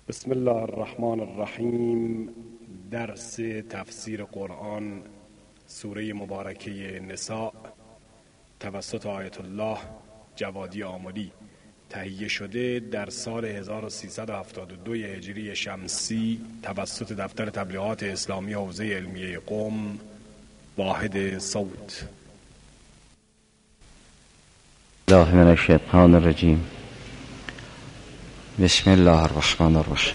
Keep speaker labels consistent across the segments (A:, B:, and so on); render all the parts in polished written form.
A: بسم الله الرحمن الرحیم. درس تفسیر قرآن سوره مبارکه نساء توسط آیت الله جوادی آملی تهیه شده در سال 1372 هجری شمسی توسط دفتر تبلیغات اسلامی حوزه علمیه قم واحد صوت.
B: الله من الشیطان الرجیم. بسم الله الرحمن الرحیم.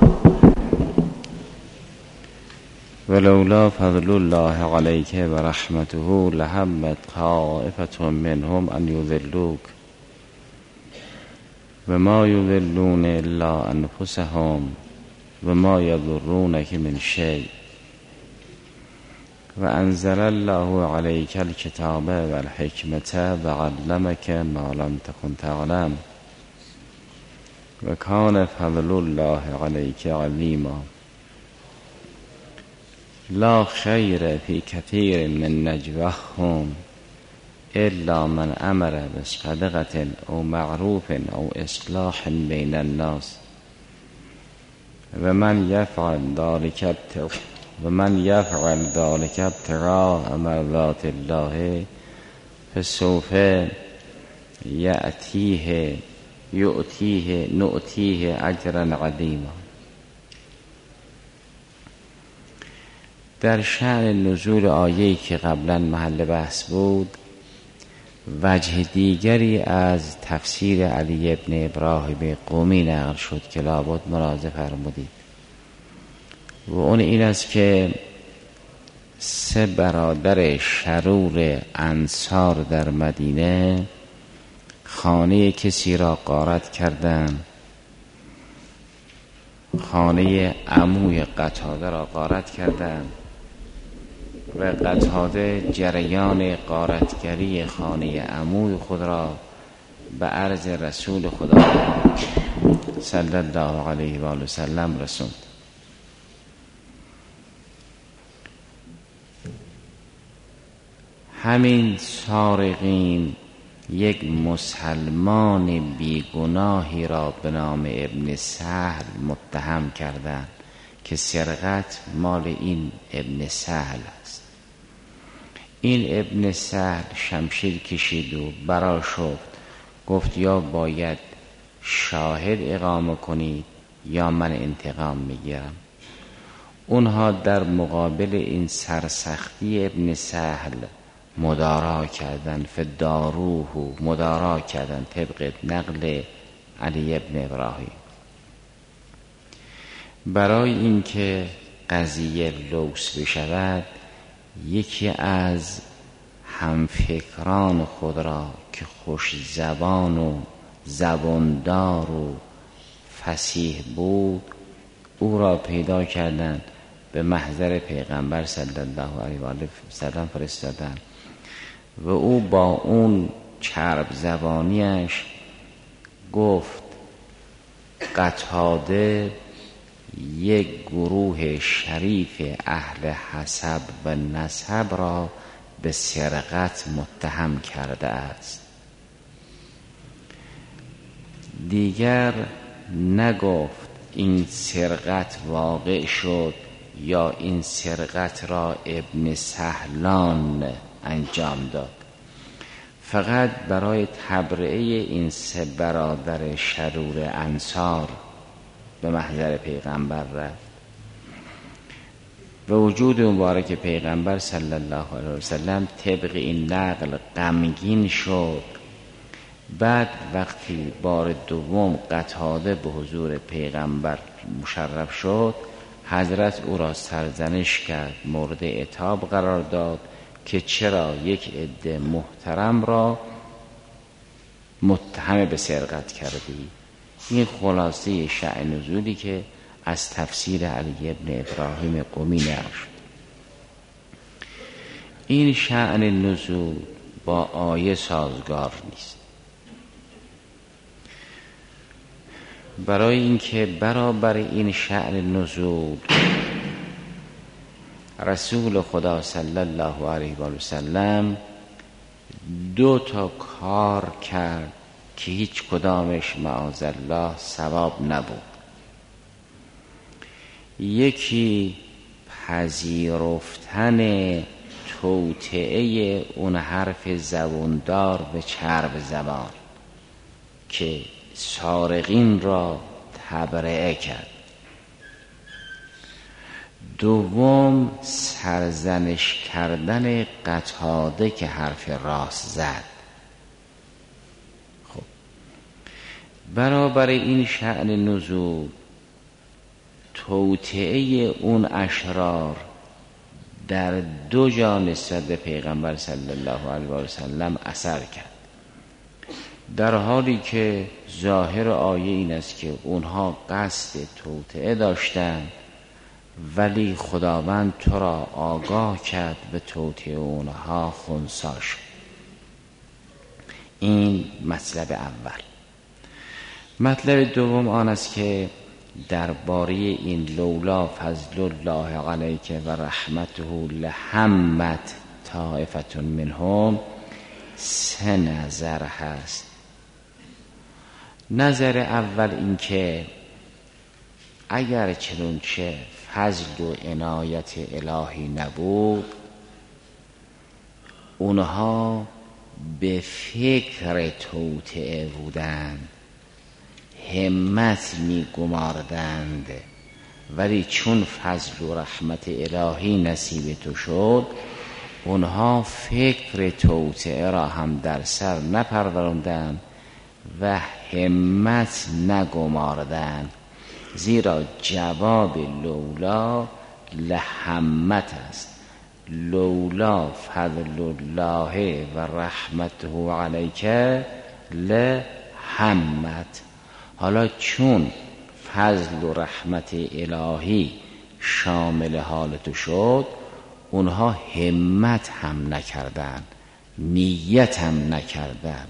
B: ولولا فضل الله عليك ورحمته لهمت طائفة منهم أن يضلوك وما يضلون إلا أنفسهم وما يضرونك من شيء وأنزل الله عليك الكتاب والحكمة وعلمك ما لم تكن تعلم وكان فضل الله عليك عظيما لا خير في كثير من نجواهم إلا من أمر بصدقة أو معروف أو إصلاح بين الناس ومن يفعل ذلك ابتغاء مرضات الله فسوف نؤتيه أجرا عظيما. در شأن نزول آیه‌ای که قبلا محل بحث بود، وجه دیگری از تفسیر علی ابن ابراهیم قمی نقل شد که لابد ملاحظه فرمودید و اون این است که 3 برادر شرور انصار در مدینه خانه کسی را غارت کردند، خانه عموی قتاده را غارت کردند و قتاده جریان غارتگری خانه عموی خود را به عرض رسول خدا صلی الله علیه و آله و سلم رسوند. همین سارقین یک مسلمان بیگناهی را به نام ابن سهل متهم کردند که سرقت مال این ابن سهل است. این ابن سهل شمشیر کشید و برآشفت، گفت یا باید شاهد اقامه کنید یا من انتقام میگیرم. اونها در مقابل این سرسختی ابن سهل مدارا کردن، فداروه مدارا کردن طبق نقل علی ابن ابراهیم. برای اینکه قضیه لوث بشود، یکی از همفکران خود را که خوش زبان و زباندار و فصیح بود او را پیدا کردند، به محضر پیغمبر صلی الله علیه و آله و سلم فرستادند و او با اون چرب زبانیش گفت قتاده یک گروه شریف اهل حسب و نسب را به سرقت متهم کرده است. دیگر نگفت این سرقت واقع شد یا این سرقت را ابن سهلان انجام داد، فقط برای تبرئه این 3 برادر شرور انصار به محضر پیغمبر رفت و وجود مبارک پیغمبر صلی الله علیه و سلم طبق این نقل غمگین شد. بعد وقتی بار دوم قتاده به حضور پیغمبر مشرف شد، حضرت او را سرزنش کرد، مورد عتاب قرار داد که چرا یک عده محترم را متهم به سرقت کردی. این خلاصه شأن نزولی که از تفسیر علی ابن ابراهیم قمی نقل شد. این شأن نزول با آیه سازگار نیست، برای اینکه برابر این شأن نزول رسول خدا صلی الله علیه و آله سلم 2 کار کرد که هیچ کدامش معاذالله ثواب نبود. یکی پذیرفتن توطئه اون حرف زبوندار به چرب زبان که سارقین را تبرئه کرد. دوم سرزنش کردن قتاده که حرف راست زد. خب برابر این شأن نزول توطئه اون اشرار در دو جا نسبت به پیغمبر صلی الله علیه و سلم اثر کرد، در حالی که ظاهر آیه این است که اونها قصد توطئه داشتند ولی خداوند تو را آگاه کرد به توطئه اونها خنثی شد. این مطلب اول. مطلب دوم آن است که درباره این لولا فضل الله علیک و رحمته لهمت طائفة منهم 3 نظر هست. نظر اول این که اگر چنانچه فضل و عنایت الهی نبود اونها به فکر توطئه بودند، همت می گماردند، ولی چون فضل و رحمت الهی نصیب تو شد اونها فکر توطئه را هم در سر نپروراندند و همت نگماردند، زیرا جواب لولا لهمت است. لولا فضل الله و رحمته علیک لهمت. حالا چون فضل و رحمت الهی شامل حالت شد اونها همت هم نکردن، نیت هم نکردن،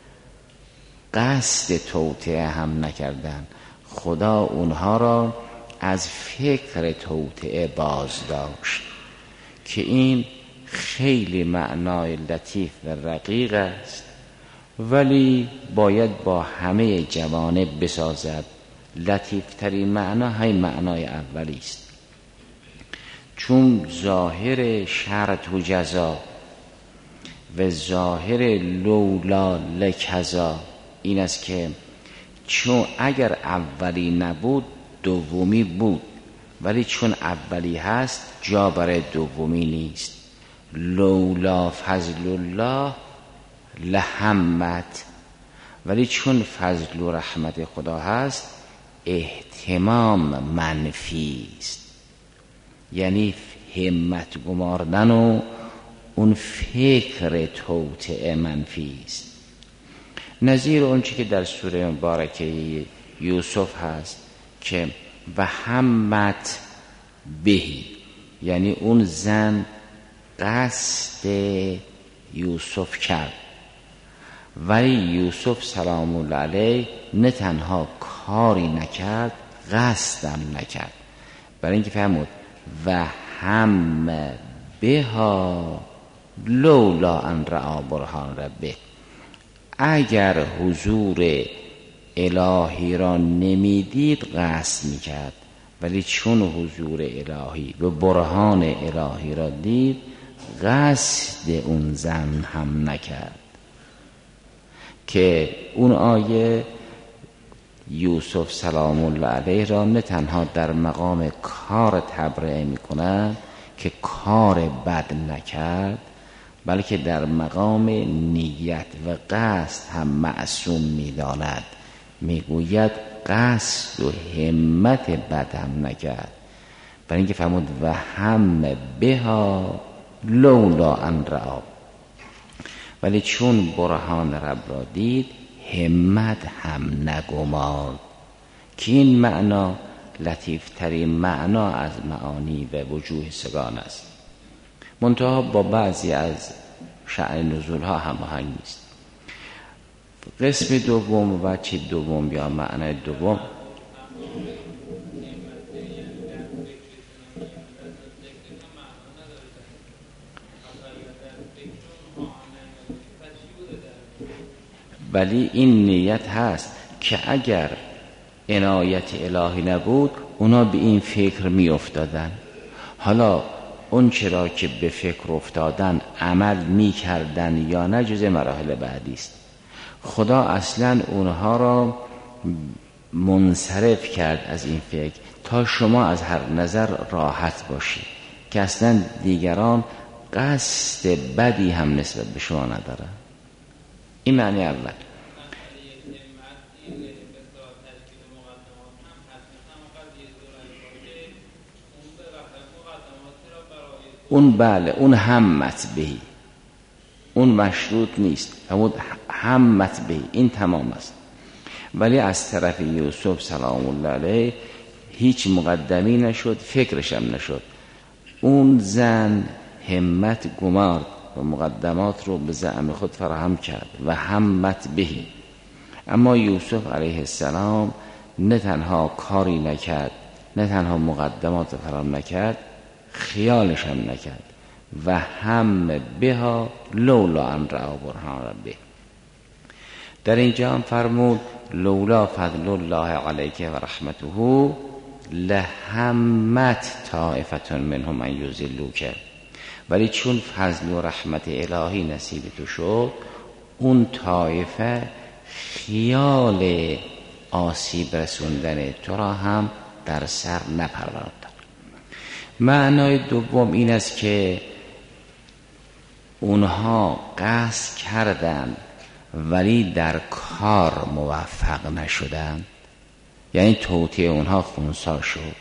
B: قصد توطئه هم نکردن. خدا اونها را از فکر توطئه باز داشت که این خیلی معنای لطیف و رقیق است، ولی باید با همه جوانب بسازد. لطیفترین معنا همین معنای اولی است، چون ظاهر شرط و جزا و ظاهر لولا لکذا این است که چون اگر اولی نبود دومی بود، ولی چون اولی هست جا برای دومی نیست. لولا فضل الله لهمت، ولی چون فضل و رحمت خدا هست اهتمام منفی است، یعنی همت گماردن و اون فکر توطئه منفی است. نظیر اون چی که در سوره مبارکه یوسف هست که و همت بهی، یعنی اون زن قصد یوسف کرد ولی یوسف سلام الله علیه نه تنها کاری نکرد قصدم نکرد، برای اینکه فرمود و هم بها لولا ان رأى برهان ربه. اگر حضور الهی را نمیدید قصد میکرد، ولی چون حضور الهی و برهان الهی را دید قصد اون زن هم نکرد. که اون آیه یوسف سلام الله علیه را نه تنها در مقام کار تبرئه میکند که کار بد نکرد، بلکه در مقام نیت و قصد هم معصوم میداند. میگوید قصد و همت بد هم نکرد، برای اینکه فرمود و هم بها لولا ان رأى، ولی چون برهان رب را دید همت هم نگمارد. که این معنا لطیفترین معنا از معانی و وجوه سگان است، منتها با بعضی از شأن نزول ها هماهنگ نیست. قسم دوم و چی دوم یا معنی دوم ولی این نیت هست که اگر عنایت الهی نبود اونا به این فکر می افتادن. حالا اون چرا که به فکر افتادن عمل می کردن یا نه جز مراحل بعدی است. خدا اصلا اونها را منصرف کرد از این فکر تا شما از هر نظر راحت باشید که اصلا دیگران قصد بدی هم نسبت به شما ندارن. این معنی اول. اون بله، اون همت بهی، اون مشروط نیست، اما همت بهی این تمام است. ولی از طرف یوسف سلام الله علیه هیچ مقدمی نشد، فکرش هم نشد. اون زن همت گمارد و مقدمات رو به زعم خود فراهم کرد و همت بهی. اما یوسف علیه السلام نه تنها کاری نکرد، نه تنها مقدمات رو فراهم نکرد، خیالش هم نکرد. و هم بها لولا ان رأى برهان ربه. در اینجا هم فرمود لولا فضل الله علیک و رحمته لهمت طائفة منهم ان یضلوک. ولی چون فضل و رحمت الهی نصیب تو شد، اون طایفه خیال آسیب رسوندن تو را هم در سر نپرورد. معنای دوم این است که اونها قصد کردند ولی در کار موفق نشدند، یعنی توطئه اونها خنثی شد.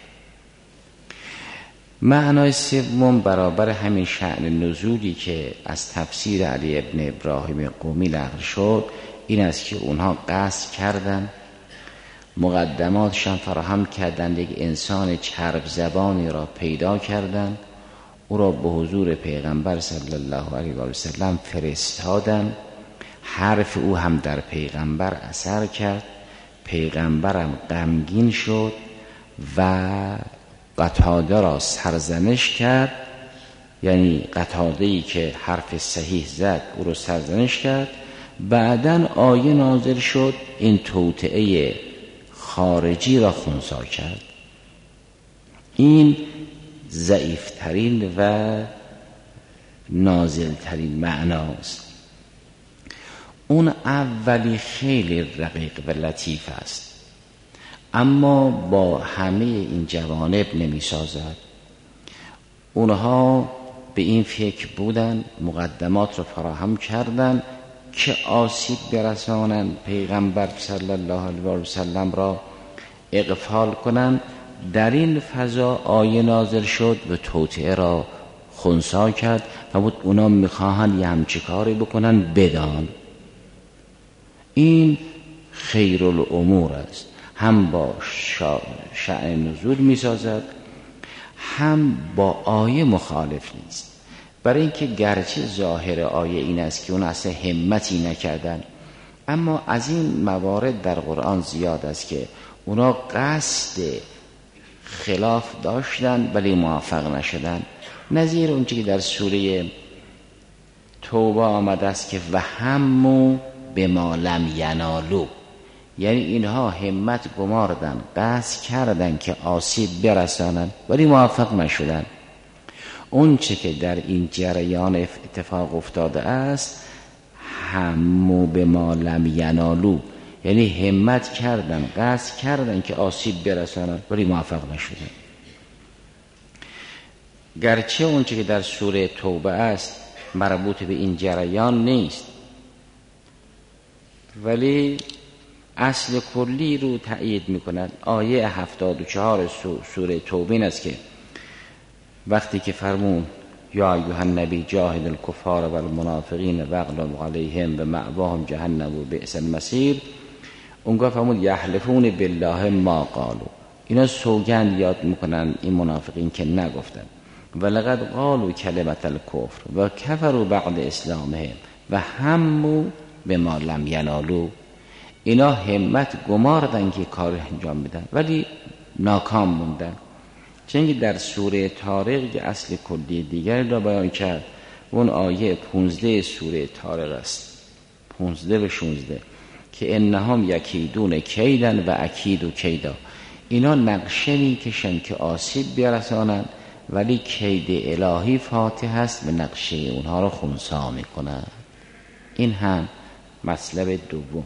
B: معنای سوم برابر همین شأن نزولی که از تفسیر علی ابن ابراهیم قمی نقل شد این است که اونها قصد کردند، مقدماتشان فراهم کردند، یک انسان چرب زبانی را پیدا کردند، او را به حضور پیغمبر صلی الله علیه و سلم فرستادند. حرف او هم در پیغمبر اثر کرد، پیغمبرم غمگین شد و قتاده را سرزنش کرد، یعنی قتاده‌ای که حرف صحیح زد او را سرزنش کرد. بعداً آیه نازل شد این توطئه خارجی را خنثی کرد. این ضعیفترین و نازلترین معناست. اون اولی خیلی رقیق و لطیف است، اما با همه این جوانب نمی سازد. اونها به این فکر بودن، مقدمات رو فراهم کردن که آسیب برسانند، پیغمبر صلی الله علیه و سلم را اغفال کنند. در این فضا آیه نازل شد و توطئه را خنثی کرد و بود اونا میخواهند یه همچی کاری بکنن بدان. این خیر الامور است، هم با شأن نزول میسازد هم با آیه مخالف نیست. برای اینکه گرچه ظاهر آیه این است که اون اصلا همتی نکردن، اما از این موارد در قرآن زیاد است که اونا قصد خلاف داشتن ولی موفق نشدن. نظیر اون چیزی که در سوره توبه آمده است که و همو بما لم ینالو، یعنی اینها همت گماردن، قصد کردن که آسیب برسانن ولی موفق نشدن. اون چه که در این جریان اتفاق افتاده است همو بما لم ینالو، یعنی همت کردن، قصد کردن که آسیب برسانن ولی موفق نشدن. گرچه اون چه که در سوره توبه است مربوط به این جریان نیست، ولی اصل کلی رو تأیید میکنند. آیه 74 سوره توبه این است که وقتی که فرمون یا ایها النبی جاهد الکفار و المنافقین واغلظ علیهم و مأواهم جهنم و بئس المصیر، اونگاه فرمود یحلفون بالله ما قالوا، اینا سوگند یاد میکنن این منافقین که نگفتن ولقد قالوا کلمة الکفر و کفروا بعد اسلامهم و همو بما لم ینالوا، اینا همت گماردن که کار انجام بدن ولی ناکام موندن. چنانکه در سوره طارق که اصل کلی دیگر را بیان کرد، اون آیه 15 سوره طارق است، 15 و 16 که انهم یکیدون کیدن و اکیدو کیدا، اینا نقشه میکشن که آسیب برسانن، ولی کید الهی فاتح است و نقشه اونها رو خنثی میکنن. این هم مطلب دوم.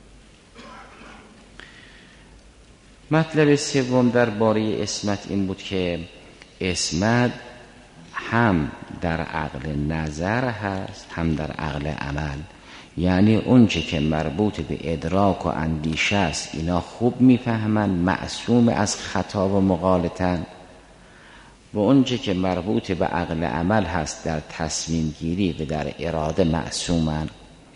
B: مطلب سوم درباره عصمت این بود که عصمت هم در عقل نظر هست هم در عقل عمل. یعنی اونچه که مربوط به ادراک و اندیشه است اینا خوب میفهمن، معصوم از خطا و مغالطن، و اونچه که مربوط به عقل عمل هست در تصمیم گیری و در اراده معصومن.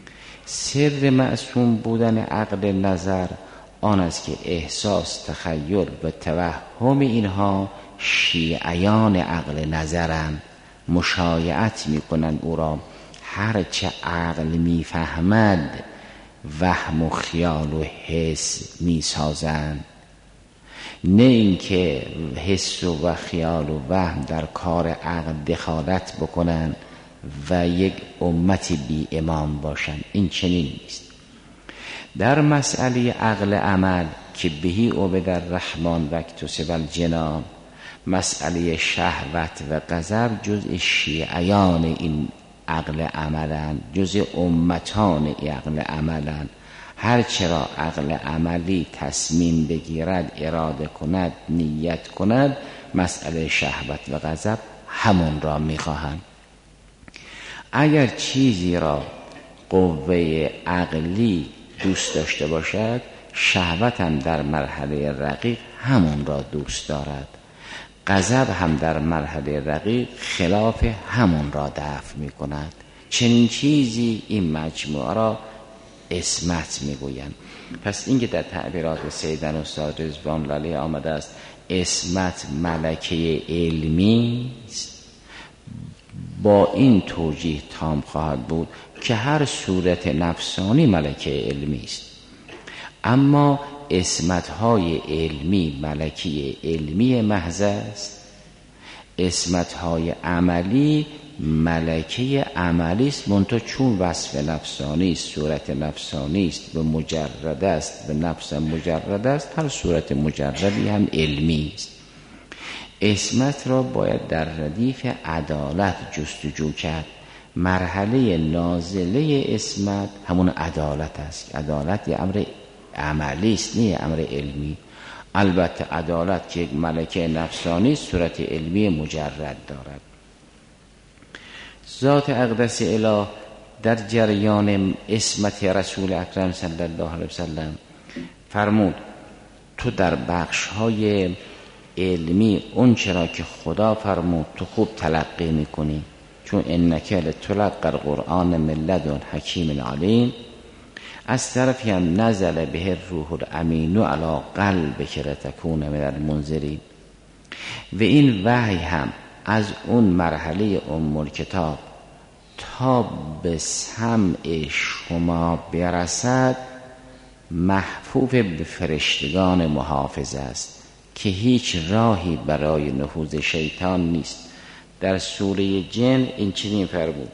B: سر معصوم بودن عقل نظر آن است که احساس، تخیل و توهم اینها شیعیان عقل نظرن، مشایعت میکنن او را، هرچه عقل میفهمد وهم و خیال و حس میسازند. نه اینکه حس و خیال و وهم در کار عقل دخالت بکنن و یک امتی بی امام باشن. این چنین نیست. در مسئله عقل عمل که بهی عبد الرحمن و اکتسب الجنان، مسئله شهوت و غضب جزء شیعیان این عقل عملن، جزء امتان این عقل عملن. هر چرا عقل عملی تصمیم بگیرد، اراده کند، نیت کند، مسئله شهوت و غضب همون را میخواهند. اگر چیزی را قوه عقلی دوست داشته باشد، شهوت هم در مرحله رقیق همون را دوست دارد، غضب هم در مرحله رقیق خلاف همون را دفع می کند. چنین چیزی این مجموعه را عصمت می گویند. پس این که در تعبیرات سیدن استاد رضوان الله علیه آمده است عصمت ملکه علمی است، با این توجیه تام خواهد بود که هر صورت نفسانی ملکه علمی است، اما عصمت‌های علمی ملکی علمی محض است، عصمت‌های عملی ملکه عملی است، منتها چون وصف نفسانی است، صورت نفسانی است و مجرد است و نفس مجرد است، هر صورت مجردی هم علمی است. عصمت را باید در ردیف عدالت جستجو کرد. مرحله نازله عصمت همون عدالت است. عدالت یه امر عملی است، نه امر علمی. البته عدالت که یک ملکه نفسانی صورت علمی مجرد دارد. ذات اقدس اله در جریان عصمت رسول اکرم صلی الله علیه وسلم فرمود تو در بخش‌های علمی اون چرا که خدا فرمود تو خوب تلقی میکنی، چون انک لتلقی القرآن من لدن حکیم علیم. از طرفی هم نزل به الروح الامین علی قلبک لتکون من المنذرین. و این وحی هم از اون مرحله کتاب تا به سمع شما برسد محفوظ به فرشتگان محافظ است که هیچ راهی برای نفوذ شیطان نیست. در سوره جن این چنین فرمود،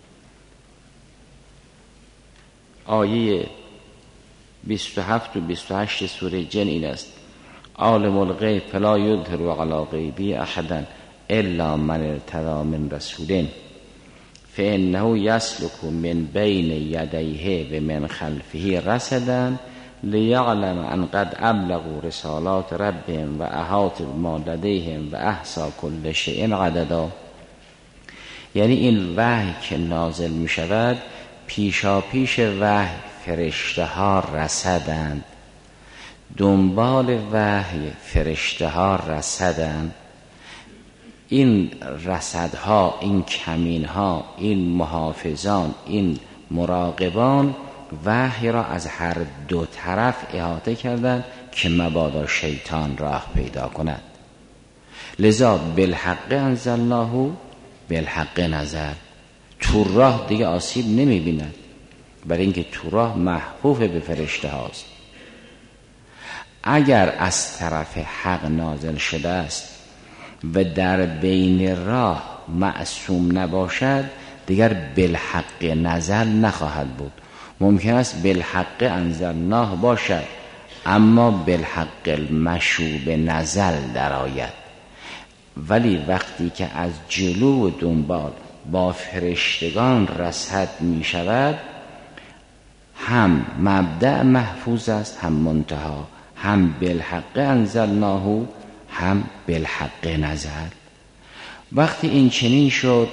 B: آیه 27 و 28 سوره جن این است: عالم الغیب فلا یظهر علی غیبه احدا الا من ارتضی من رسول فانه یسلک من بین یدیه و من خلفه رصدا لیعلم ان قد ابلغوا رسالات ربهم و احاط بما لدیهم و احصی کل شیء عددا. یعنی این وحی که نازل می شود پیشا پیش وحی فرشته ها رصدند، دنبال وحی فرشته ها رصدند. این رصدها، این کمینها، این محافظان، این مراقبان وحی را از هر دو طرف احاطه کردند که مبادا شیطان راه پیدا کند. لذا بالحق انزلناه بالحق نزل. تو راه دیگه آسیب نمی بیند، برای اینکه تو راه محفوظ به فرشته هاست. اگر از طرف حق نازل شده است و در بین راه معصوم نباشد دیگر بالحق نزل نخواهد بود. ممکن است بالحق انزلناه باشد اما بالحق المشوب نزل درآید. ولی وقتی که از جلو و دنبال با فرشتگان رصد می شود، هم مبدأ محفوظ است، هم منتها، هم بالحق انزلناه، هم بالحق نزل. وقتی این چنین شد،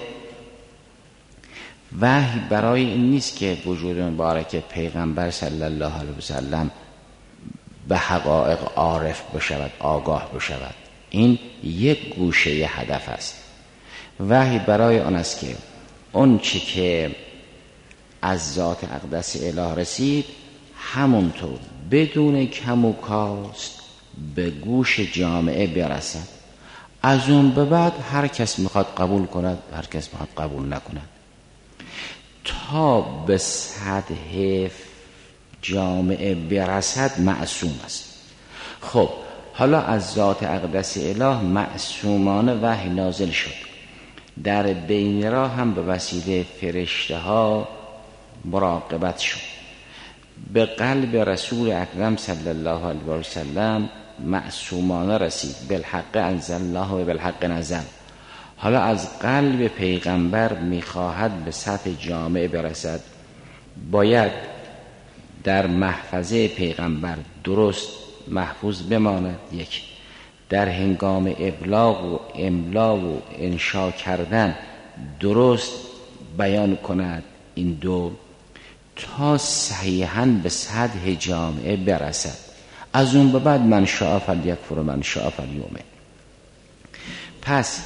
B: وحی برای این نیست که وجود مبارک پیغمبر صلی الله علیه وسلم به حقایق عارف بشود، آگاه بشود. این یک گوشه هدف است. وحی برای آن است که اون چی که از ذات اقدس اله رسید همونطور بدون کم و کاست به گوش جامعه برسد. از اون به بعد هر کس میخواد قبول کند، هر کس میخواد قبول نکند، تا به سطح جامعه برسد معصوم است. خب حالا از ذات اقدس اله معصومانه وحی نازل شد. در بین راه هم به وسیله فرشته ها مراقبت شد. به قلب رسول اکرم صلی الله علیه و سلم معصومانه رسید. بالحق انزلناه و بالحق نزل. حالا از قلب پیغمبر میخواهد به سطح جامعه برسد. باید در محفظه پیغمبر درست محفوظ بماند. یک، در هنگام ابلاغ و املا و انشا کردن درست بیان کند. این دو، تا صحیحاً به سطح جامعه برسد. از اون به بعد من شاء فلیکفر و من شاء فلیؤمن. پس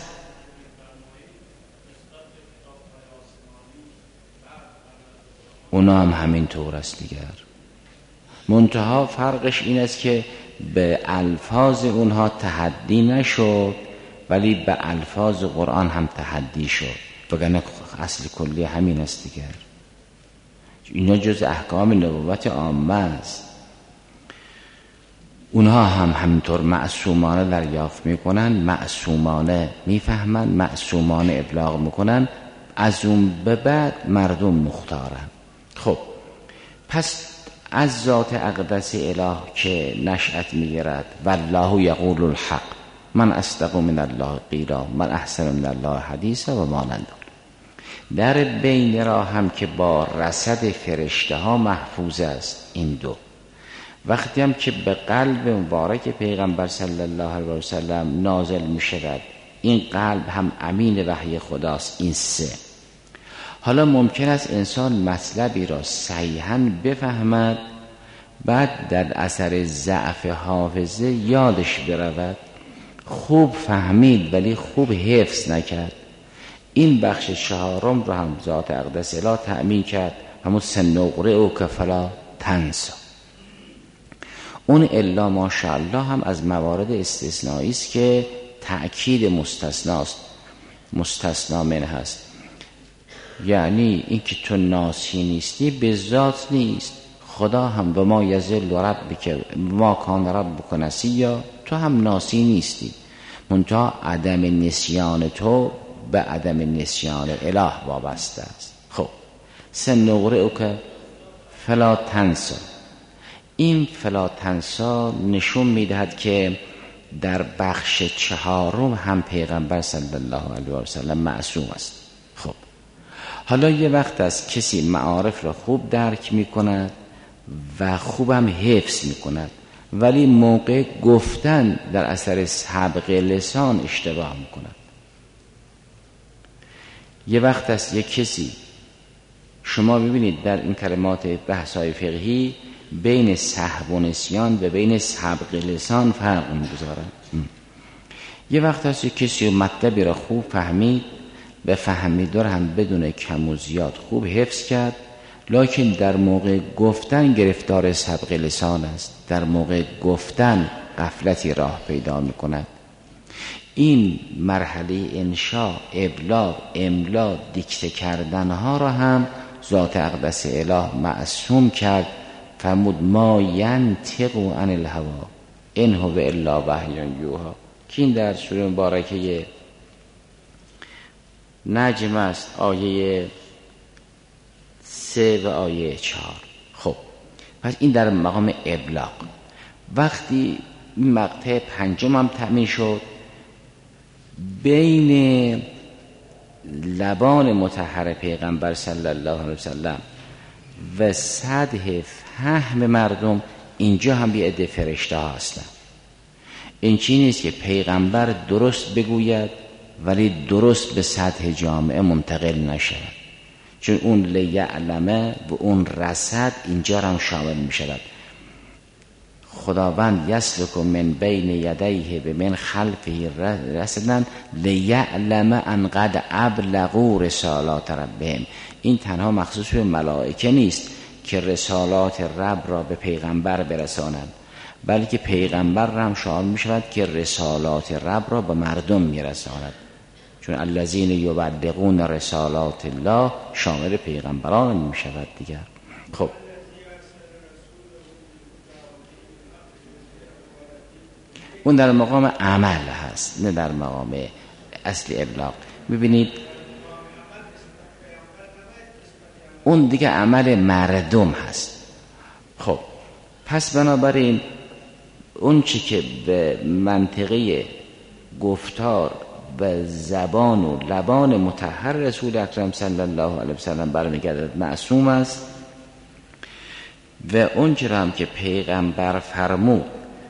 B: اونا هم همین طور است دیگر. منتها فرقش این است که به الفاظ اونها تحدی نشد، ولی به الفاظ قرآن هم تحدی شد. وگرنه اصل کلی همین است دیگر. اینا جز احکام نبوت عامه است. اونها هم همینطور معصومانه دریافت میکنن، معصومانه میفهمن، معصومانه ابلاغ میکنن. از اون به بعد مردم مختارن. خب پس از ذات اقدس اله که نشأت میگیرد، والله یقول الحق، من اصدق من الله قیلا، من احسن من الله حدیثا و مانند. در بین راه هم که با رصد فرشته ها محفوظ است. این دو. وقتی هم که به قلب مبارک پیغمبر صلی الله علیه و سلم نازل می شود، این قلب هم امین وحی خداست. این سه. حالا ممکن است انسان مطلبی را صحیحاً بفهمد، بعد در اثر ضعف حافظه یادش برود. خوب فهمید ولی خوب حفظ نکرد. این بخش چهارم را هم ذات اقدس اله تأمین کرد، همون سنقرئک فلا تنسی. اون الا ماشاءالله هم از موارد استثنایی است که تأکید مستثناست، مستثنا منه هست. یعنی این که تو ناسی نیستی به ذات نیست. خدا هم به ما یذل ربک ما کان ربک نسیا، تو هم ناسی نیستی، منتها عدم نسیان تو به عدم نسیان اله وابسته است. خب سنقرئک فلا تنسی، این فلا تنسا نشون میدهد که در بخش چهارم هم پیغمبر صلی الله علیه و سلم معصوم است. خب حالا یه وقت است کسی معارف را خوب درک میکند و خوبم حفظ میکند، ولی موقع گفتن در اثر سبق لسان اشتباه میکند. یه وقت است یک کسی، شما ببینید در این کلمات بحث‌های فقهی بین سهو و نسیان و بین سبق لسان فرق میگذارند. یه وقت است یک کسی مطلبی را خوب فهمید، به فهمیدار هم بدون کم و زیاد خوب حفظ کرد، لکن در موقع گفتن گرفتار سبق لسان است، در موقع گفتن غفلتی راه پیدا میکند. این مرحله انشاء، ابلاغ، املا، دیکته کردن ها را هم ذات اقدس اله معصوم کرد. فرمود ما ینطق عن الهوی ان هو الا وحی یوحی، که این در سوره مبارکه نجم است، آیه 3 و آیه 4. خب پس این در مقام ابلاغ. وقتی مقطع پنجم هم تأمین شد، بین لبان مطهر پیغمبر صلی الله علیه وسلم و سطح فهم مردم، اینجا هم یه عده فرشته ها هستن. این چی نیست که پیغمبر درست بگوید ولی درست به سطح جامعه منتقل نشه، چون اون لیعلمه و اون رصد اینجا هم شامل می شود. خداوند یسلک من بین یدیه به من خلفه رصدا لیعلم ان قد ابلغوا رسالات ربهم. این تنها مخصوص به ملائکه نیست که رسالات رب را به پیغمبر برسانند، بلکه پیغمبر را هم شامل می شود که رسالات رب را به مردم می رساند، چون الذین یبلغون رسالات الله شامل پیغمبران می شود دیگر. خب اون در مقام عمل هست، نه در مقام اصل ابلاغ. میبینید اون دیگه عمل مردم هست. خب پس بنابراین اون چی که به منطقه گفتار و زبان و لبان مطهر رسول اکرم صلی الله علیه وسلم برمیگردد معصوم است، و اون چرا هم که پیغمبر فرمود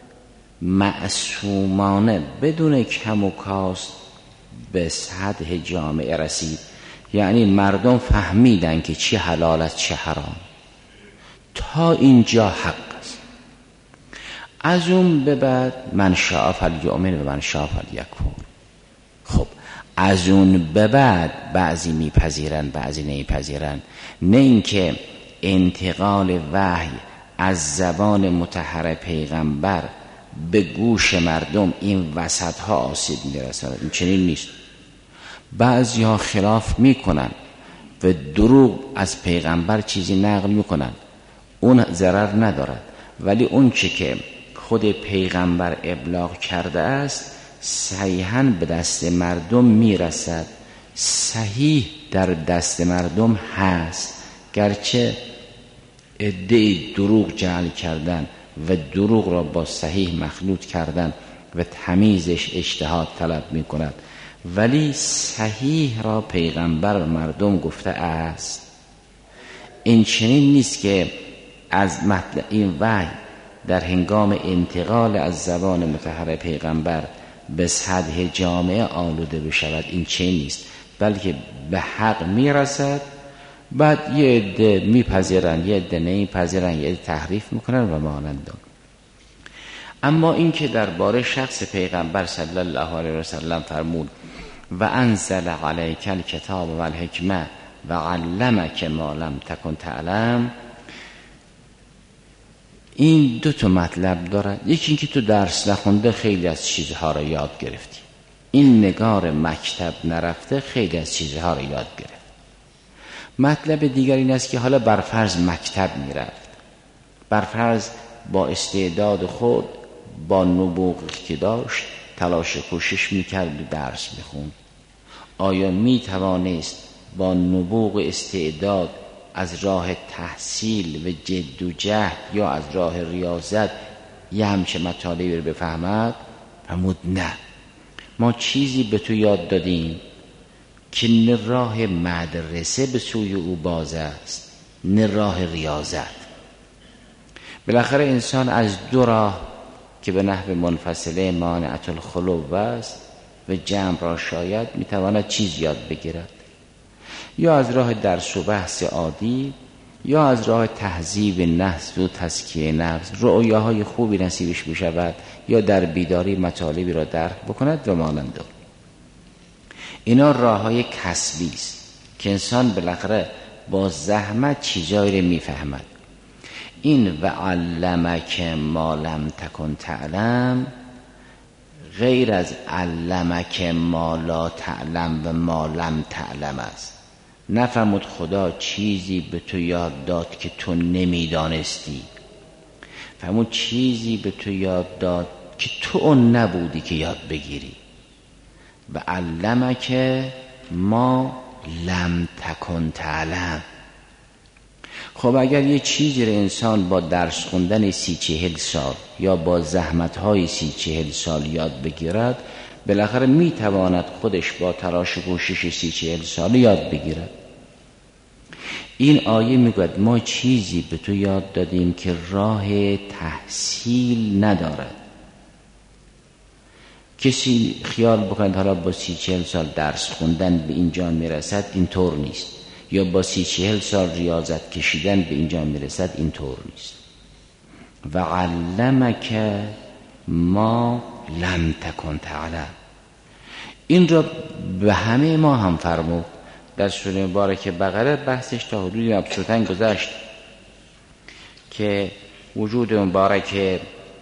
B: معصومانه بدون کم و کاست به سطح جامعه رسید، یعنی مردم فهمیدن که چی حلال است چه حرام، تا اینجا حق است. از اون به بعد من شاء فلیؤمن و من شاء فلیکفر. خب از اون به بعد بعضی میپذیرن بعضی نمیپذیرن، نه اینکه انتقال وحی از زبان مطهر پیغمبر به گوش مردم این وسط ها آسیب میرساند. این چنین نیست. بعضی ها خلاف میکنن و دروغ از پیغمبر چیزی نقل میکنن، اون ضرر ندارد، ولی اون چه که خود پیغمبر ابلاغ کرده است صحیحاً به دست مردم میرسد، صحیح در دست مردم هست، گرچه عده‌ای دروغ جعل کردن و دروغ را با صحیح مخلوط کردن و تمیزش اجتهاد طلب می کند، ولی صحیح را پیغمبر و مردم گفته است. این چنین نیست که از مطلع این وحی در هنگام انتقال از زبان مطهر پیغمبر به سطح جامعه آلوده بشود. این چنین نیست، بلکه به حق می رسد، بعد یه عده میپذیرن یه عده نمیپذیرن، یه عده تحریف میکنن و مانند آن. اما این که درباره شخص پیغمبر صلی الله علیه و سلم فرمود و انزل علیک الکتاب و الحکمه و علمک ما لم تکن تعلم، این دو تا مطلب داره. یکی این که تو درس نخونده خیلی از چیزها رو یاد گرفتی، این نگار مکتب نرفته خیلی از چیزها رو یاد گرفت. مطلب دیگر این است که حالا برفرض مکتب میرفت، برفرض با استعداد خود با نبوغی که داشت تلاش کوشش میکرد و درس میخوند، آیا میتوانست با نبوغ استعداد از راه تحصیل و جد و جهد یا از راه ریاضت یه همچه مطالبی رو بفهمد؟ فرمود نه، ما چیزی به تو یاد دادیم که نه راه مدرسه به سوی او باز است نه راه ریاضت. بالاخره انسان از دو راه که به نحو منفصله مانعت الخلو است و جمع را شاید میتواند چیز یاد بگیرد، یا از راه درس و بحث عادی یا از راه تهذیب نفس و تزکیه نفس، رؤیاهای خوبی نصیبش بشود یا در بیداری مطالبی را درک بکند و مانند. اینا راههای کسبی است که انسان بالاخره با زحمت چیزایی رو میفهمد. این و علمک ما لم تکن تعلم غیر از علمک ما لا تعلم و ما لم تعلم است. نفرمود خدا چیزی به تو یاد داد که تو نمیدانستی، فرمود چیزی به تو یاد داد که تو اون نبودی که یاد بگیری. و علمک ما لم تکن تعلم، خب اگر یه چیزی رو انسان با درس خوندن 30-40 سال یا با زحمت‌های 30-40 سال یاد بگیرد، بالاخره میتواند خودش با تلاش و کوشش 30-40 سال یاد بگیرد. این آیه میگوید ما چیزی به تو یاد دادیم که راه تحصیل ندارد. کسی خیال بکنه حالا با 30-40 سال درس خوندن به اینجا میرسد، اینطور نیست. یا با 30-40 سال ریاضت کشیدن به اینجا میرسد، اینطور نیست. و علمک ما لم تکن تعلم. این را به همه ما هم فرمود. در سوره مبارکه بقره بحثش تا حدودی مبسوطاً گذشت که وجود مبارک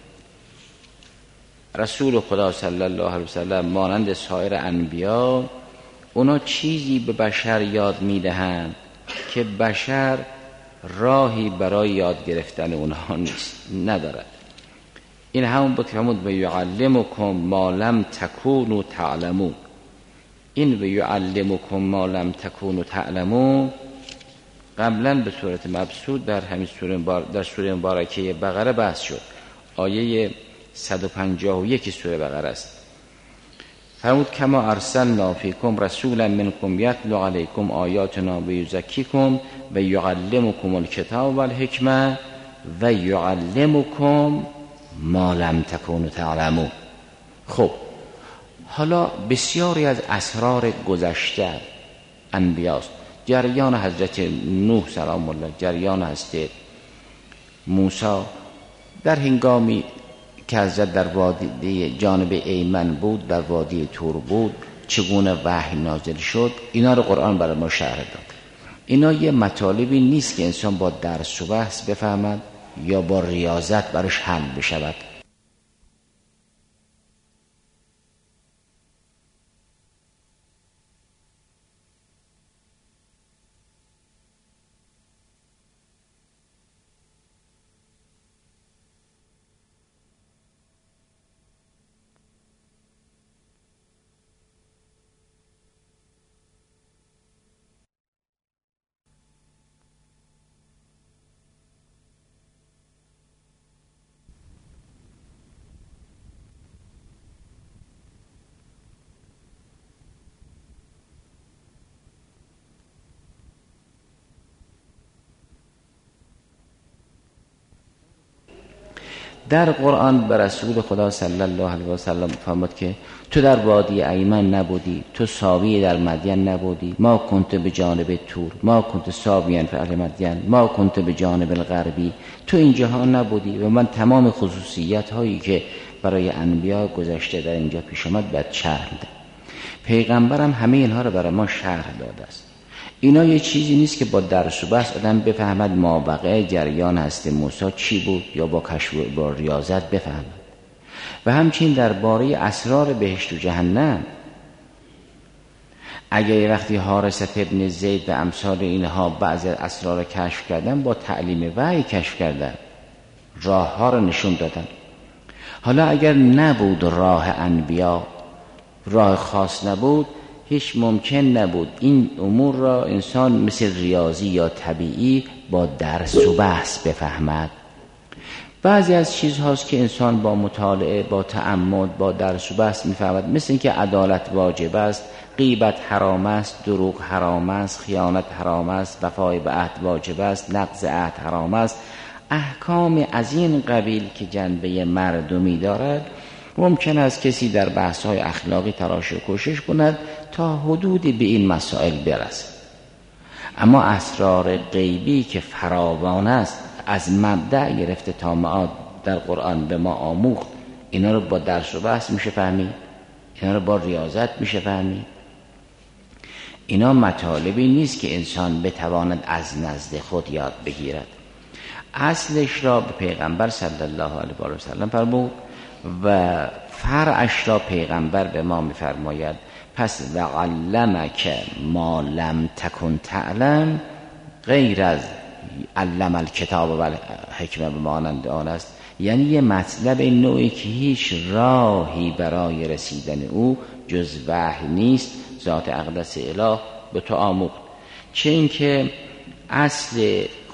B: رسول خدا صلی الله علیه وسلم مانند سایر انبیا، اونا چیزی به بشر یاد میدهند که بشر راهی برای یاد گرفتن اونها ندارد. این همون بود که فرمود و یعلمکم ما لم تکونوا تعلمون. این و یعلمکم ما لم تکونوا تعلمون قبلا به صورت مبسوط در همین سوره مبارکه بقره بحث شد. آیه 151 سوره بقره است. فرمود کما ارسلنا فیکم رسولا منکم یتلو علیکم آیاتنا و یزکیکم و یعلمکم الکتاب والحکمه و یعلمکم ما لم تکونوا تعلمون. خب حالا بسیاری از اسرار گذشته انبیاست. جریان حضرت نوح سلام الله، جریان حضرت موسی در هنگامی که حضرت در وادی جانب ایمن بود، در وادی طور بود، چگونه وحی نازل شد، اینا رو قرآن برای ما شرح داد. اینا یه مطالبی نیست که انسان با درس و بحث بفهمد یا با ریاضت براش حل بشود. در قرآن به رسول خدا صلی الله علیه و سلم فرمود که تو در وادی ایمن نبودی، تو ساوی در مدین نبودی، ما کنت به جانب طور، ما کنت ساویان فی اهل مدین، ما کنت به جانب الغربی، تو این جهان نبودی و من تمام خصوصیت هایی که برای انبیا گذشته در اینجا پیش آمد بعد شرح میدم. پیغمبرم همه اینها رو برای ما شرح داده است. اینا یه چیزی نیست که با درس و بحث آدم بفهمد مابقی جریان هست موسی چی بود یا با کشف و با ریاضت بفهمد. و همچنین درباره اسرار بهشت و جهنم اگر یه وقتی حارثة ابن زید و امثال اینها بعضی از اسرار کشف کردن، با تعلیم وحی کشف کردن، راه ها رو نشون دادن. حالا اگر نبود راه انبیا، راه خاص نبود، هیچ ممکن نبود این امور را انسان مثل ریاضی یا طبیعی با درس و بحث بفهمد. بعضی از چیزهاست که انسان با مطالعه، با تأمل، با درس و بحث میفهمد. مثل اینکه عدالت واجب است، غیبت حرام است، دروغ حرام است، خیانت حرام است، وفای به عهد واجب است، نقض عهد حرام است. احکام از این قبیل که جنبه مردمی دارد، ممکن است کسی در بحث‌های اخلاقی تلاش و کوشش کند تا حدودی به این مسائل برسد. اما اسرار غیبی که فراوان است، از مبدأ گرفته تا معاد در قرآن به ما آموخت، اینا رو با درس و بحث میشه فهمید، اینا رو با ریاضت میشه فهمید. اینا مطالبی نیست که انسان بتواند از نزد خود یاد بگیرد. اصلش را به پیغمبر صلی الله علیه و سلم فرمود و فرعش را پیغمبر به ما میفرماید. پس وعلمک ما لم تکن تعلم غیر از علم الکتاب و الحکمه به مانند آن است. یعنی یه مطلب نوعی که هیچ راهی برای رسیدن او جز وحی نیست، ذات اقدس اله به تو آموخت. چه این که اصل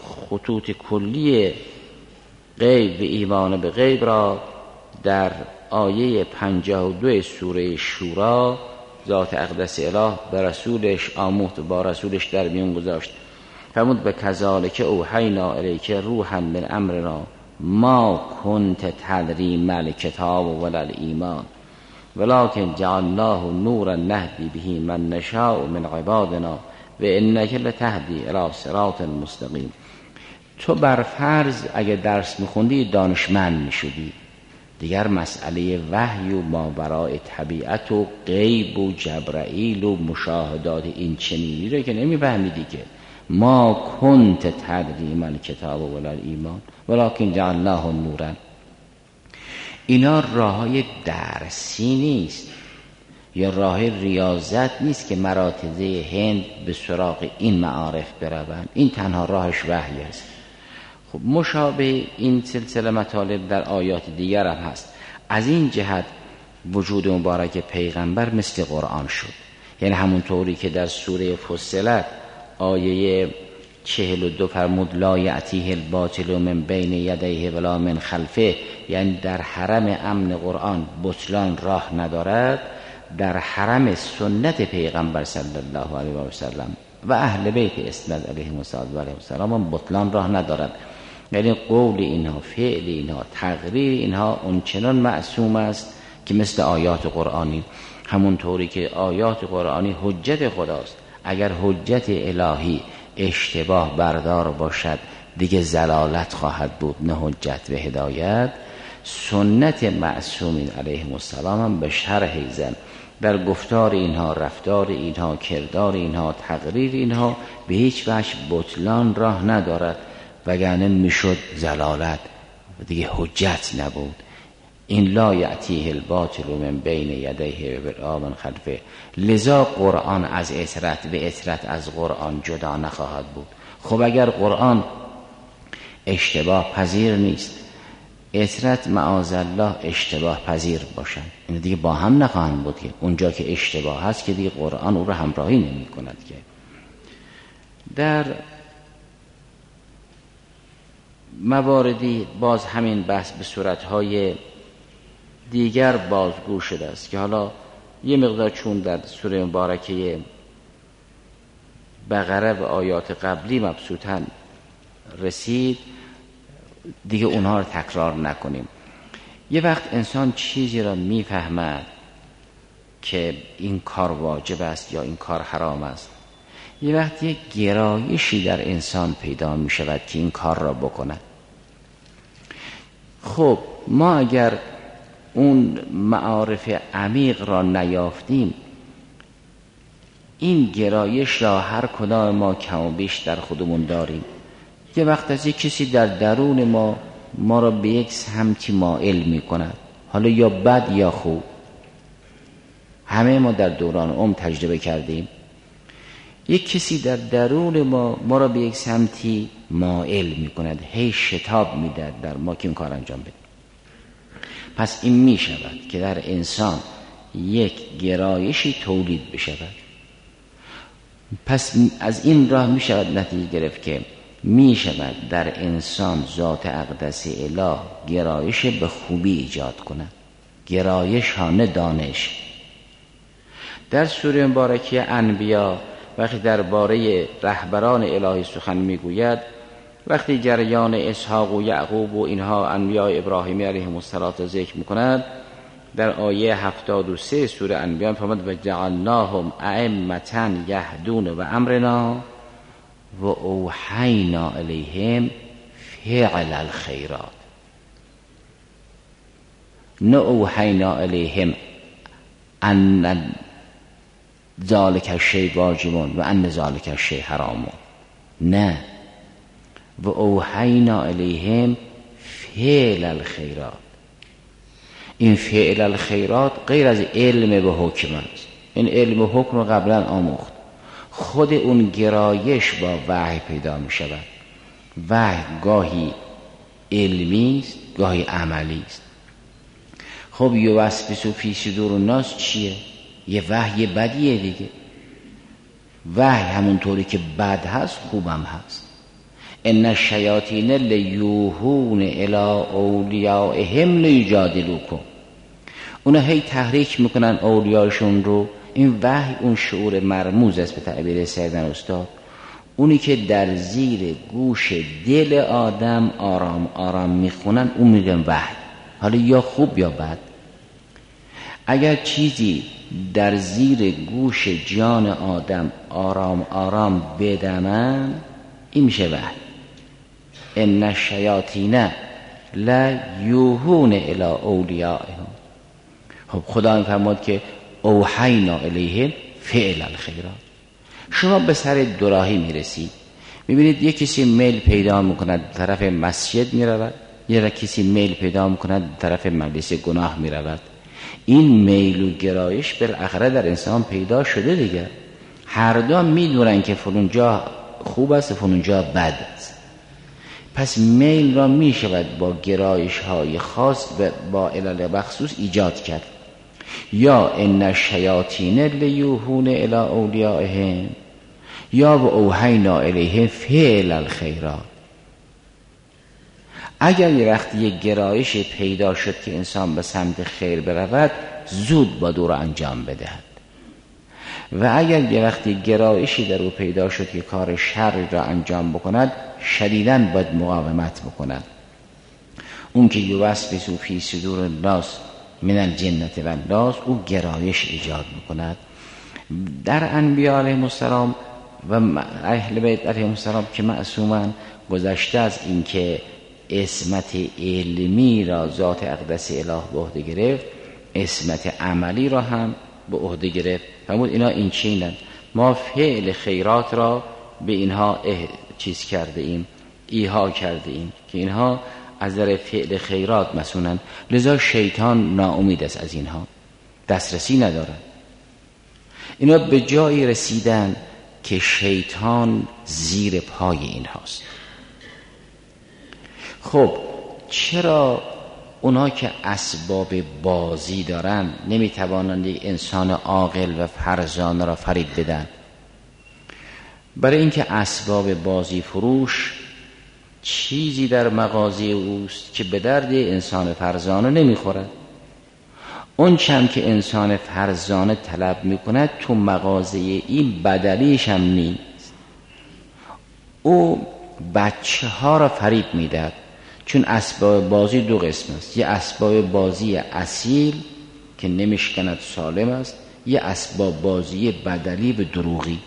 B: خطوط کلی غیب و ایمان به غیب را در آیه 52 سوره شورا ذات اقدس اله به رسولش آموخت و با رسولش در میون گذاشت. فرمود به کذالک اوحینا الیک روحا من امرنا ما کنت تدری ما الکتاب ولا الایمان ولکن جعلناه نورا نهدی به من نشاء من عبادنا و انک لتهدی الی صراط مستقیم. تو بر فرض اگه درس میخوندی دانشمند میشدی، دیگر مسئله وحی و ماورای طبیعت و غیب و جبرائیل و مشاهدات این چنینی رو که نمیفهمیدی که. ما کنت تدری ما الکتاب ولا الایمان ولکن جعلناه نورا. اینا راههای درسی نیست یا راه ریاضت نیست که مراتضه هند به سراغ این معارف بروند. این تنها راهش وحی است. خب مشابه این سلسله مطالب در آیات دیگر هم هست. از این جهت وجود مبارک پیغمبر مثل قرآن شد. یعنی همونطوری که در سوره فصلت آیه 42 فرمود لا یأتیه الباطل من بین یدیه ولا من خلفه، یعنی در حرم امن قرآن بطلان راه ندارد، در حرم سنت پیغمبر صلی الله علیه و سلم و اهل بیت اسمت علیهم السلام هم بطلان راه ندارد. یعنی قول اینها، فعل اینها، تقریر اینها اونچنان معصوم است که مثل آیات قرآنی. همونطوری که آیات قرآنی حجت خداست، اگر حجت الهی اشتباه بردار باشد دیگه ضلالت خواهد بود نه حجت و هدایت. سنت معصومین علیهم السلام هم به شرح زن در گفتار اینها، رفتار اینها، کردار اینها، تقریر اینها به هیچ وجه بطلان راه ندارد، وگرنه میشد ضلالت و دیگه حجت نبود. این لا یأتیه الباطل من بین یدیه و من خلفه. لذا قرآن از اطرت و اطرت از قرآن جدا نخواهد بود. خب اگر قرآن اشتباه پذیر نیست، اطرت معاذالله اشتباه پذیر باشن، این دیگه با هم نخواهند بود که اونجا که اشتباه هست که دیگه قرآن او رو همراهی نمی کند. که در مواردی باز همین بحث به صورتهای دیگر بازگو شده است که حالا یه مقدار چون در سوره مبارکه بقره و آیات قبلی مبسوطاً رسید دیگه اونها رو تکرار نکنیم. یه وقت انسان چیزی را میفهمد که این کار واجب است یا این کار حرام است، یه وقت یک گرایشی در انسان پیدا می شود که این کار را بکند. خب ما اگر اون معارف عمیق را نیافتیم، این گرایش را هر کدام ما کم و بیش در خودمون داریم. یه وقت از یک کسی در درون ما را به یک سمتی مائل می کند، حالا یا بد یا خوب. همه ما در دوران عمر تجربه کردیم. یک کسی در درون ما را به یک سمتی مائل می کند، هی شتاب می دهد در ما که این کار انجام بدیم. پس این می شود که در انسان یک گرایشی تولید بشود. پس از این راه می شود نتیجه گرفت که می شود در انسان ذات اقدس اله گرایش به خوبی ایجاد کند، گرایش ها نه دانش. در سوره مبارکه انبیا وقتی درباره رهبران الهی سخن میگوید، وقتی جریان اسحاق و یعقوب و اینها انبیاء ابراهیمی علیهم السلام ذکر میکند، در آیه 73 سوره انبیا فرمود و جعلناهم ائمة یهدون و امرنا و اوحینا الیهم فعل الخیرات. نه اوحینا الیهم ان ذالک الشیء واجب و ان ذالک الشیء حرام، نه، و اوحینا الیهم فعل الخیرات. این فعل الخیرات غیر از علم به حکم است. این علم و حکم رو قبلا آموخت. خود اون گرایش با وحی پیدا می شود. وحی گاهی علمی است، گاهی عملی است. خب یوسوس فی صدور الناس چیه؟ یه وحی بدیه دیگه. وحی همونطوری که بد هست خوبم هست. ان الشیاطین لیوحون الی اولیائهم لیجادلوکم. اونا هی تحریک میکنن اولیاشون رو. این وحی اون شعور مرموز است به تعبیر سیدنا استاد، اونی که در زیر گوش دل آدم آرام آرام میخونن، اون میگن وحی. حالا یا خوب یا بد. اگر چیزی در زیر گوش جان آدم آرام آرام بدمن، این میشه وحی. ان الشیاطین لا یوحون الی اولیائهم. خب خدا میفرماد که اوحینا الیهم فعل الخیرات. شما به سر دوراهی میرسید، میبینید یک کسی میل پیدا میکند طرف مسجد میرود، یا کسی میل پیدا میکند طرف مجلس گناه میرود. این میل و گرایش بالاخره در انسان پیدا شده دیگه. هر دو میدونن که فلان جا خوب است و فلان جا بد است. پس میل را میشود با گرایش های خاص و با علل مخصوص ایجاد کرد. یا ان الشیاطین لیوحون الی اولیائهم یا و اوحینا الیهم فعل الخیرات. اگر یه وقتی یک گرایش پیدا شد که انسان به سمت خیر برود، زود با دور انجام بدهد. و اگر یه وقتی گرایشی در او پیدا شد که کار شر را انجام بکند، شدیداً باید مقاومت بکند. اون که یوسوس فی صدور الناس من الجنة والناس، او گرایش ایجاد میکند. در انبیاء علیهم السلام و اهل بیت علیهم السلام که معصومن، گذشته از این که عصمت علمی را ذات اقدس اله به عهده گرفت، عصمت عملی را هم به عهده گرفت. فرمود اینا این چینن، ما فعل خیرات را به اینها چیز کرده ایم، ایها کرده ایم که اینها از در فعل خیرات مسئولن. لذا شیطان ناامید است از اینها، دسترسی ندارن. اینا به جایی رسیدن که شیطان زیر پای اینهاست. خب چرا اونا که اسباب بازی دارن نمیتوانند یک انسان عاقل و فرزانه را فریب بدن؟ برای اینکه اسباب بازی فروش چیزی در مغازه اوست که به درد انسان فرزانه نمیخورد. اون چم که انسان فرزانه طلب میکند تو مغازه این بدلیش هم نیست. او بچه ها را فریب میدهد. چون اسباب بازی دو قسم است، یه اسباب بازی اصیل که نمیشکند سالم است، یه اسباب بازی بدلی به دروغی.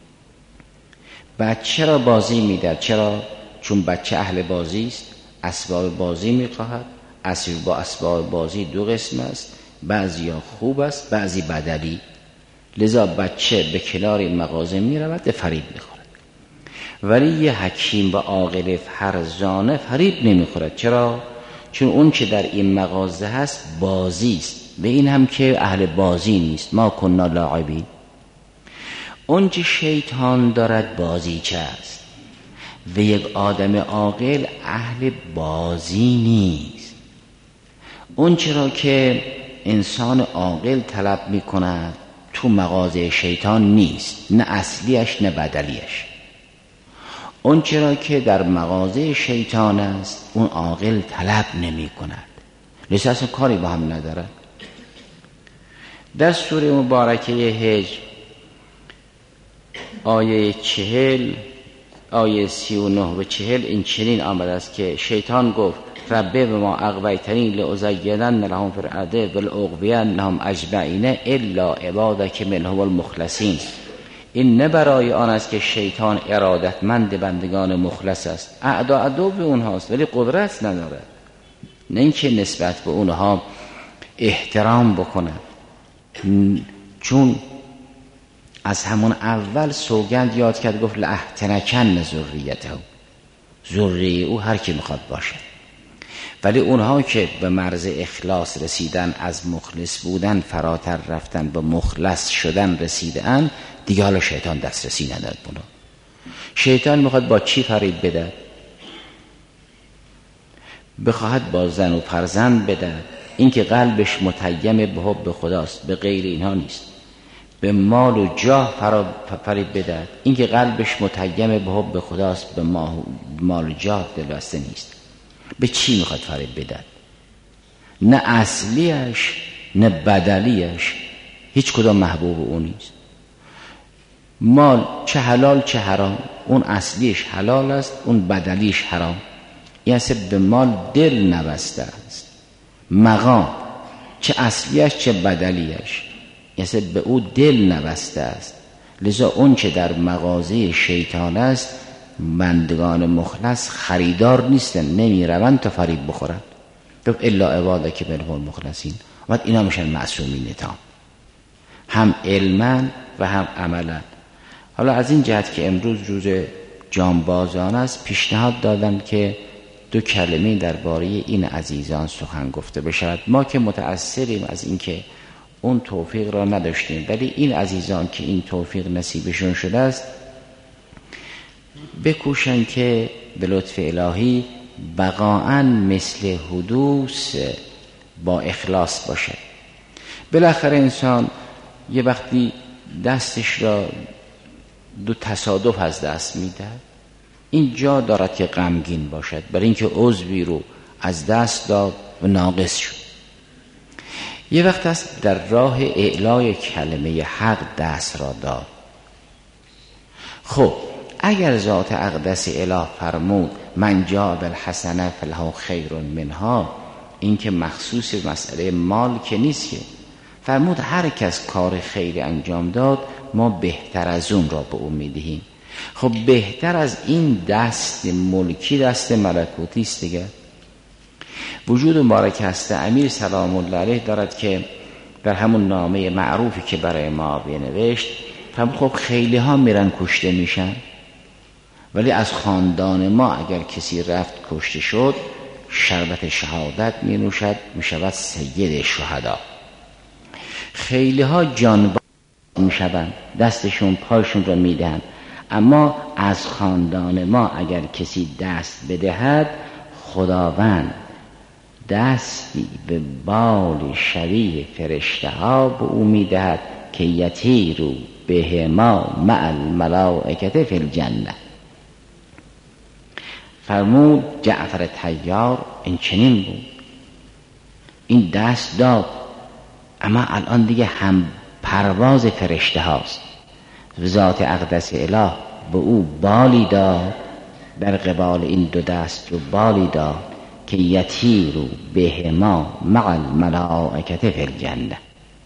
B: بچه را بازی میدهد. چرا؟ چون بچه اهل بازی است، اسباب بازی میخواهد. اسباب بازی دو قسم است، بعضی ها خوب است، بعضی بدلی. لذا بچه به کنار این مغازه میرود به فریب میخورد. ولی یه حکیم و عاقل فرزانه فریب نمیخورد. چرا؟ چون اون که در این مغازه هست بازی است، به این هم که اهل بازی نیست. ما کنا لاعبین. اون که شیطان دارد بازیچه است و یک آدم عاقل اهل بازی نیست. اون چرا که انسان عاقل طلب میکند تو مغازه شیطان نیست، نه اصلیش نه بدلیش. اون چرا که در مغازه شیطان است اون عاقل طلب نمی کند. لذا اصلا کاری با هم ندارد. در سوره مبارکه هجر آیه 40 آیه 39 و 40 این چنین آمده است که شیطان گفت ربه به ما اغویتنی لأزینن لهم فی الارض ولأغوینهم اجمعین الا عبادک منهم المخلصین. این نه برای آن است که شیطان ارادتمند بندگان مخلص است، عدو به اونهاست ولی قدرت ندارد. نه اینکه نسبت به اونها احترام بکنند، چون از همون اول سوگند یاد کرد، گفت لاحتنکن ذریته، ذریه او هر کی میخواد باشه. ولی اونها که به مرز اخلاص رسیدن، از مخلص بودن فراتر رفتن، به مخلص شدن رسیدن، دیگه حالا شیطان دسترسی نداد بونا. شیطان میخواد با چی فریب بده؟ بخواهد با زن و فرزند بده، این که قلبش متیم به حب خداست، به غیر اینها نیست. به مال و جاه فریب بدهد، این که قلبش متیم به حب خداست، به مال و جاه دلبسته نیست. به چی میخواد فریب بدهد؟ نه اصلیش نه بدلیش، هیچ کدام محبوب او نیست. مال چه حلال چه حرام، اون اصلیش حلال است، اون بدلیش حرام. این اصلا به مال دل نبسته است. مقام چه اصلیش چه بدلیش، اصلا به او دل نبسته است. لذا اون چه در مغازه شیطان است، بندگان مخلص خریدار نیستن، نمی روند تا فریب بخورن. تو الا عبادک منهم المخلصین. و اینا میشن معصومین تام، هم علما و هم عملا. حالا از این جهت که امروز روز جانبازان است، پیشنهاد دادن که 2 کلمه درباره این عزیزان سخن گفته بشود. ما که متأثریم از اینکه اون توفیق را نداشتیم، ولی این عزیزان که این توفیق نصیبشون شده است، بکوشن که به لطف الهی بقاءً مثل حدوث با اخلاص باشه. بالاخره انسان یه وقتی دستش را 2 تصادف از دست میده، این جا دارد که غمگین باشد، برای اینکه عضوی رو از دست داد و ناقص شد. یه وقت است در راه اعلای کلمه حق دست را داد. خب اگر ذات اقدس اله فرمود من جاء بالحسنه فله خیر منها، این که مخصوص مسئله مال که نیست، که فرمود هر کس کار خیری انجام داد ما بهتر از اون را به او میدهیم. خب بهتر از این دست ملکی دست ملکوتی است دیگه. وجود مبارک هست امیر سلام الله علیه دارد که در همون نامه معروفی که برای معاویه نوشت، خب خیلی ها میرن کشته میشن، ولی از خاندان ما اگر کسی رفت کشته شد شربت شهادت می نوشد، می شود سید شهدا. خیلی ها جانباز می شوند، دستشون پایشون را می دهند، اما از خاندان ما اگر کسی دست بدهد خداوند دستی به بال شبیه فرشته ها به او می دهد که یطیروا بهما مع الملائکه فی الجنه. فرمود جعفر طیار این چنین بود، این دست داد، اما الان دیگه هم پرواز فرشته هاست. ذات اقدس اله به او بالی داد، در قبال این 2 دست رو بالی داد که یطیروا بهما مع الملائکه فی الجنه.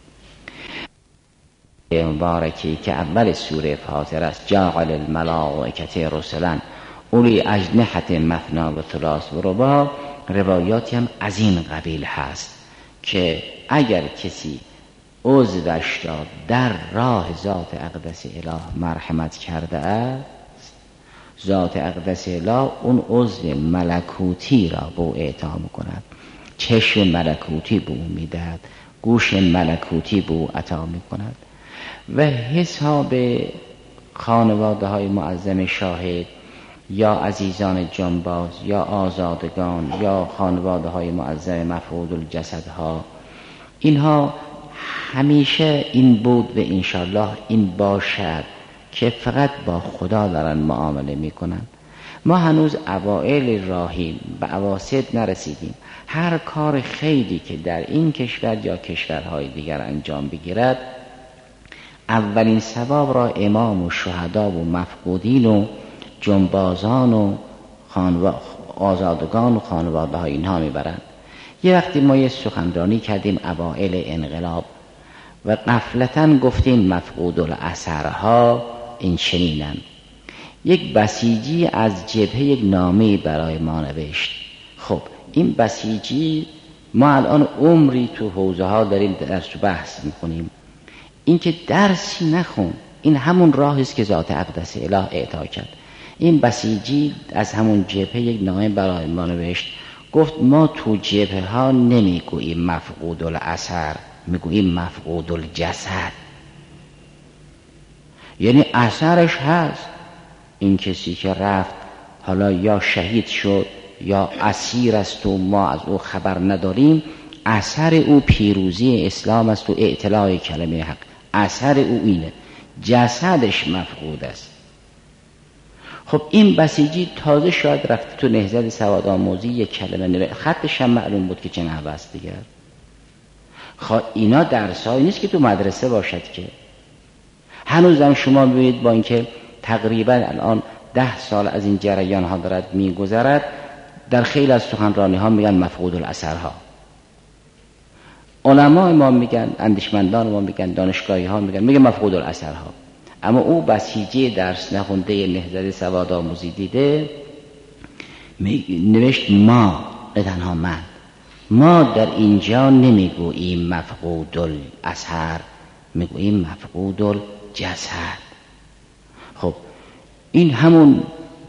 B: مبارکی که اول سوره فاطر است، جعل الملائکه رسلا اولی اجنحه مثنی و ثلاث و رباع. روایاتی هم از این قبیل هست که اگر کسی عضوش را در راه ذات اقدس اله مرحمت کرده است، ذات اقدس اله اون عضو ملکوتی را به او اعطا می‌کند، چشم ملکوتی به او میدهد، گوش ملکوتی به او عطا می‌کند. و حساب خانواده های معظم شاهد یا عزیزان جانباز یا آزادگان یا خانواده های معظم مفقود الجسدها، اینها همیشه این بود و انشالله این باشد که فقط با خدا دارن معامله میکنن. ما هنوز اوائل راهیم، به اواسط نرسیدیم. هر کار خیری که در این کشور یا کشورهای دیگر انجام بگیرد، اولین ثواب را امام و شهدا و مفقودین و جنبازان و آزادگان و خانواده های اینها میبرند. یه وقتی ما یه سخنرانی کردیم اوائل انقلاب و غفلتاً گفتیم مفقود الاثرها این چنینن. یک بسیجی از جبهه یک نامه برای ما نوشت. خب این بسیجی ما الان عمری تو حوزه ها داریم درس و بحث میکنیم، این که درسی نخون، این همون راهی است که ذات اقدس اله اعطا کرد. این بسیجی از همون جبهه یک نامه برای ما نوشت، گفت ما تو جبهه ها نمیگوییم مفقود الاثر، میگوییم مفقود الجسد. یعنی اثرش هست، این کسی که رفت حالا یا شهید شد یا اسیر است و ما از او خبر نداریم، اثر او پیروزی اسلام است و اعتلاع کلمه حق. اثر او اینه، جسدش مفقود است. خب این بسیجی تازه شاید رفته تو نهضت سوادآموزی یک کلمه نوشت، خطش هم معلوم بود که چه نحوه است دیگر. اینا درسایی نیست که تو مدرسه باشد که. هنوزم شما ببینید با اینکه تقریبا الان 10 سال از این جریان ها دارد میگذرد، در خیلی از سخنرانی ها میگن مفقود الاثرها. علما ما میگن، اندیشمندان ما میگن، دانشگاهی ها میگن مفقود الاثرها. اما او بسیجی درس نخونده نهضت سوادآموزی دیده، نوشت ما تنها ما در اینجا نمیگوییم مفقود الاثر، میگوییم مفقود الجسد. خب این همون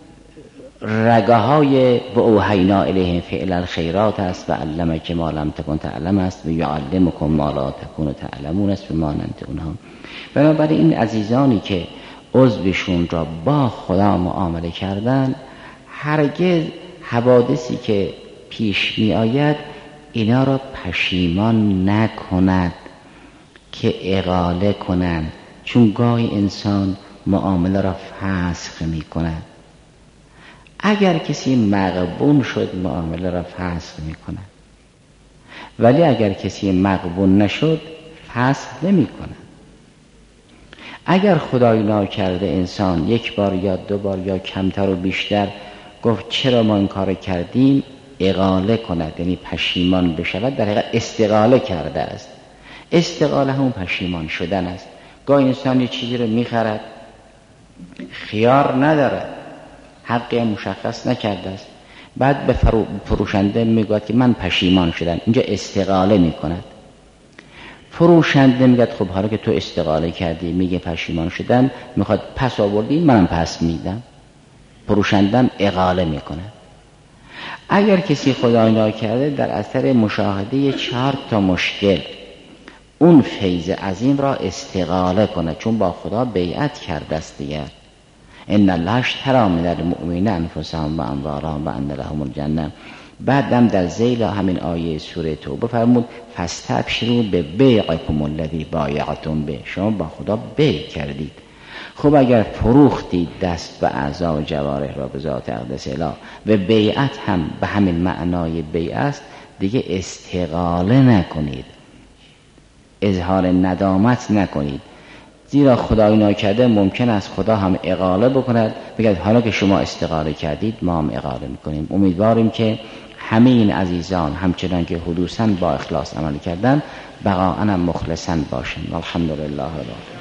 B: رگه های و اوحینا الیهم فعل الخیرات است و علمک ما لم تکن تعلم است و یعلمکم ما لا تکونوا تعلمون است و مانند اونها. بنابراین این عزیزانی که عضوشون را با خدا معامله کردن، هرگز حوادثی که پیش می آید اینا را پشیمان نکند که اغاله کنند، چون گاهی انسان معامله را فسخ می کند. اگر کسی مغبون شد معامله را فسخ می کند، ولی اگر کسی مغبون نشد فسخ نمی کند. اگر خدای ناکرده انسان 1 بار یا 2 بار یا کمتر و بیشتر گفت چرا ما این کار کردیم، اغاله کند، یعنی پشیمان بشود، در حقیقت استقاله کرده است. استقاله همون پشیمان شدن است. گاهی انسان یه چیزی رو میخرد، خیار ندارد، حقی مشخص نکرده است، بعد به فروشنده میگوید که من پشیمان شدم، اینجا استقاله میکند. فروشنده میگه خب حالا که تو استقاله کردی، میگه پشیمان شدم، میخواد پس آوردی، منم پس میدم. فروشندم اغاله میکنه. اگر کسی خدای ناکرده در اثر مشاهده 4 تا مشکل اون فیض عظیم را استقاله کنه، چون با خدا بیعت کرده است دیگر. ان الله اشتری من المؤمنین انفسهم و اموالهم و ان لهم الجنه. بعدم در ذیل همین آیه سوره توبه فرمود فاستبشروا ببیعکم الذی بایعتم به، شما با خدا بیع کردید. خب اگر فروختید دست و اعضا و جوارح را به ذات اقدس اله و بیعت هم به همین معنای بیع است، دیگه استقاله نکنید، اظهار ندامت نکنید، زیرا خدای ناکرده ممکن است خدا هم اقاله بکند، بگید حالا که شما استقاله کردید ما هم اقاله میکنیم. امیدواریم که همه این عزیزان همچنان که حدوثاً با اخلاص عمل کردن بقاءً مخلصاً باشند. الحمدلله رب العالمین.